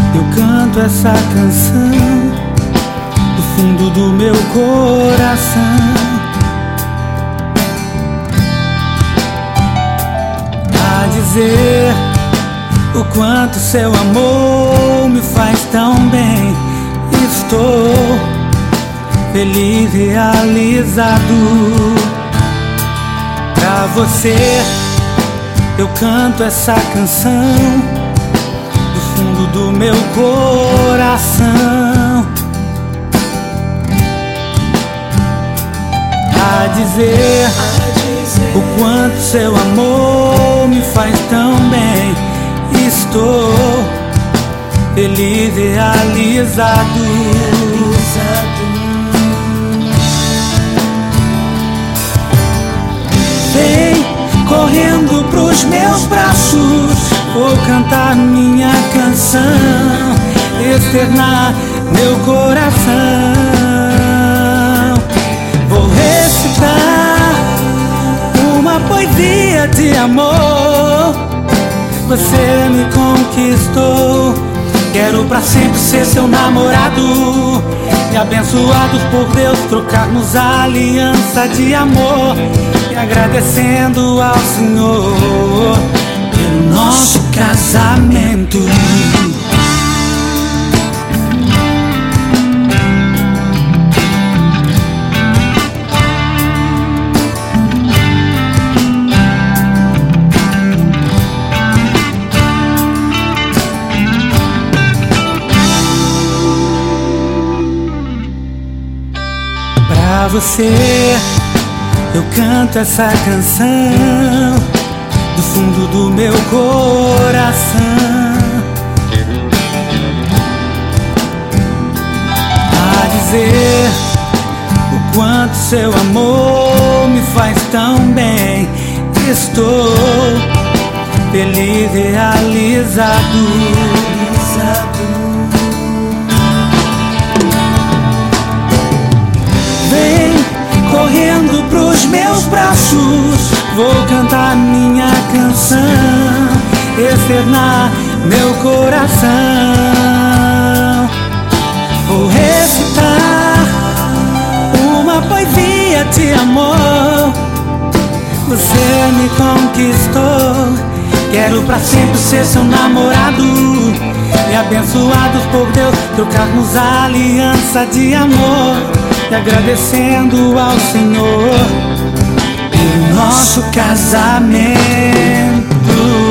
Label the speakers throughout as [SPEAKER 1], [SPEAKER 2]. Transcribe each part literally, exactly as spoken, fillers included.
[SPEAKER 1] eu canto essa canção do fundo do meu coração, a dizer o quanto seu amor me faz tão bem. Estou feliz, realizado. Pra você eu canto essa canção do fundo do meu coração, a dizer o quanto seu amor me faz tão bem. Estou feliz, realizado. Vem correndo pros meus braços, vou cantar minha canção, externar meu coração. Vou recitar uma poesia de amor. Você me conquistou, quero pra sempre ser seu namorado. E abençoados por Deus, trocarmos a aliança de amor. E agradecendo ao Senhor pelo nosso casamento. Pra você eu canto essa canção do fundo do meu coração, a dizer o quanto seu amor me faz tão bem. Estou feliz, realizado. Correndo pros meus braços, vou cantar minha canção, externar meu coração. Vou recitar uma poesia de amor. Você me conquistou, quero pra sempre ser seu namorado. E abençoados por Deus, trocarmos a aliança de amor. E agradecendo ao Senhor pelo nosso casamento.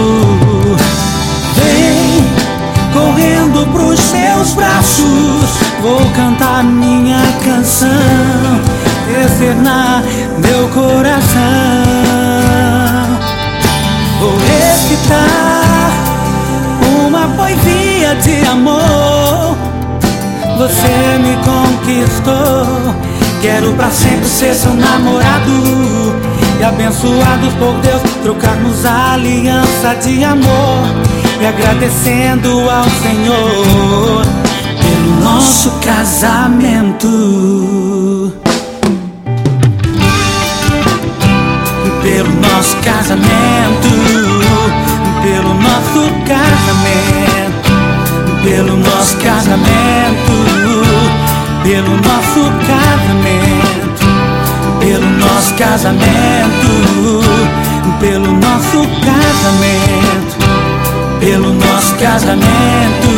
[SPEAKER 1] Vem correndo pros meus braços, vou cantar minha canção, externar meu coração. Vou recitar uma poesia de amor. Você me conquistou, quero pra sempre ser seu namorado. E abençoados por Deus, trocarmos a aliança de amor. E agradecendo ao Senhor pelo nosso casamento. Pelo nosso casamento, pelo nosso casamento, pelo nosso casamento, pelo nosso casamento, pelo nosso casamento, pelo nosso casamento, pelo nosso casamento,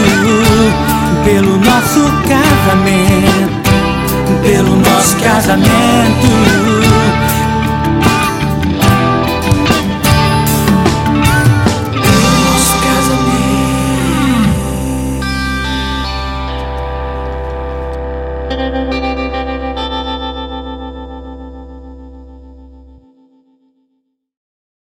[SPEAKER 1] pelo nosso casamento, pelo nosso casamento.